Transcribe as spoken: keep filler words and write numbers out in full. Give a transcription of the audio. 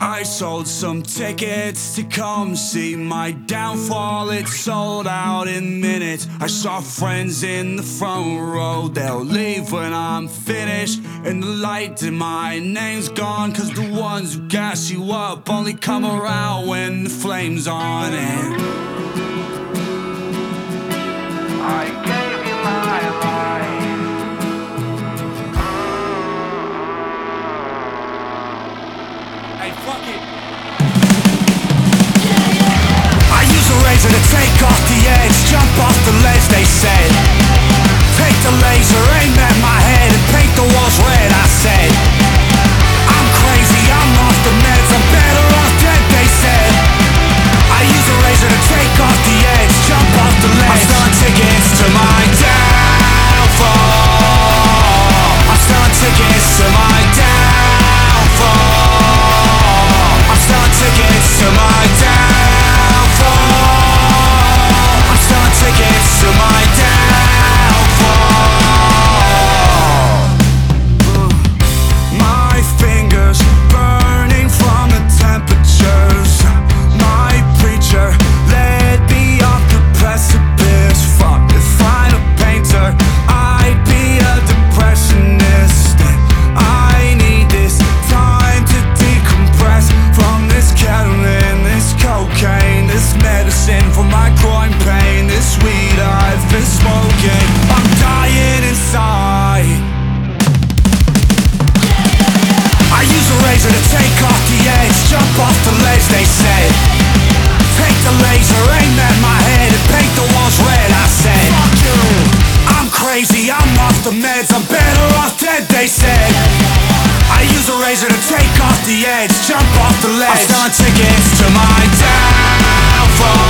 I sold some tickets to come see my downfall. It sold out in minutes. I saw friends in the front row. They'll leave when I'm finished. In the light and my name's gone, 'cause the ones who gas you up only come around when the flame's on. And I gave you my life. Hey, fuck it. I use a razor to take off the edge, jump off the ledge, they said. Take the laser, aim at my head, and paint the walls red, I said. I'm crazy, I'm off the meds, I'm better off dead, they said. I use a razor to take off the edge, jump off the ledge. I'm selling tickets to my downfall. I'm selling tickets to my downfall. I'm selling tickets to my downfall. I'm selling tickets to my downfall. My fingers burning from the temperatures. My preacher led me off the precipice. Fuck, if I'm a painter, I'd be a depressionist. I need this time to decompress from this ketamine, this cocaine, this medicine for my groin pain, this weed I've been smoking. I'm dying inside. I use a razor to take off the edge, jump off the ledge, they said. Take the laser, aim at my head, and paint the walls red, I said. Fuck you. I'm crazy, I'm off the meds, I'm better off dead, they said. I use a razor to take off the edge, jump off the ledge. I'm selling tickets to my downfall.